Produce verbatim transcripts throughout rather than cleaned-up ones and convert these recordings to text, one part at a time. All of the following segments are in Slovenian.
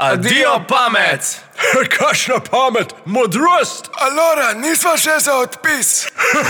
Adijo pamet! Kakšna pamet, modrost! Alora, nisva še za odpis.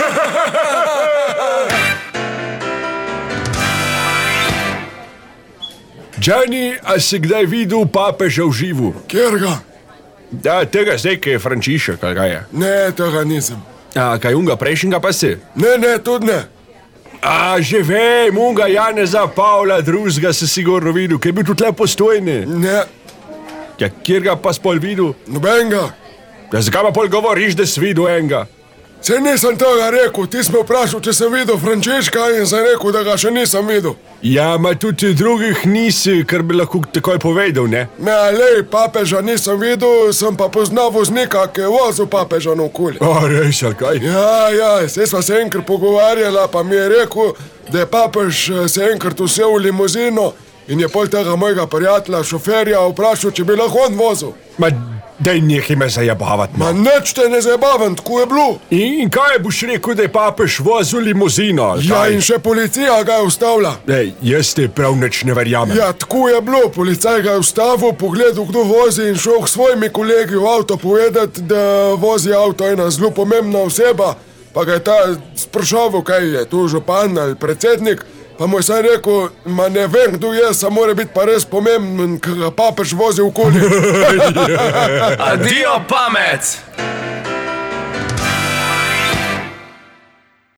Gianni, a si kdaj videl papeža v živu? Kjer ga? Da, tega zdaj, ki je Frančišek, ali kaj je? Ne, tega nisem. A kaj unga prejšnjega pa si? Ne, ne, tudi ne. A, že vem, unga Janeza Pavla drugega si sigurno videl, ki je bil tudi le postojni. Ne. Ja, kjer ga pa spol videl? Nobenega. Ja, zakaj pa pol govoriš, da si videl enega? Se nisem tega rekel, ti si me vprašal, če sem videl Frančiška in sem rekel, da ga še nisem videl. Ja, ma tudi drugih nisi, kar bi lahko takoj povedal, ne? Ne, lej, papeža nisem videl, sem pa poznal voznika, ki je vozil papeža naokoli. O, res, ali kaj? Ja, ja, se sva se enkrat pogovarjala, pa mi je rekel, da je papež se enkrat vsel v limuzino in je pol tega mojega prijatelja, šoferja, vprašal, če bi lahko on vozil. Ma, daj nekaj me zajebavat, Ma ma. nič te ne zajebavam, tako je bilo. In, in kaj boš rekel, da je papež vozil limuzino, ali Ja, kaj? in še policija ga je ustavila. Ej, jaz te prav nič ne verjamem. Ja, tako je bilo, policaj ga je ustavil, pogledal, kdo vozi in šel k svojimi kolegi v avto povedati, da vozi avto ena zelo pomembna oseba, pa ga je ta sprašoval, kaj je, tu župan ali predsednik, pa mu je saj rekel, ma ne vem, kdo je, samo mora biti pa res pomemben, ker ga papež vozi okoli. Adijo pamet!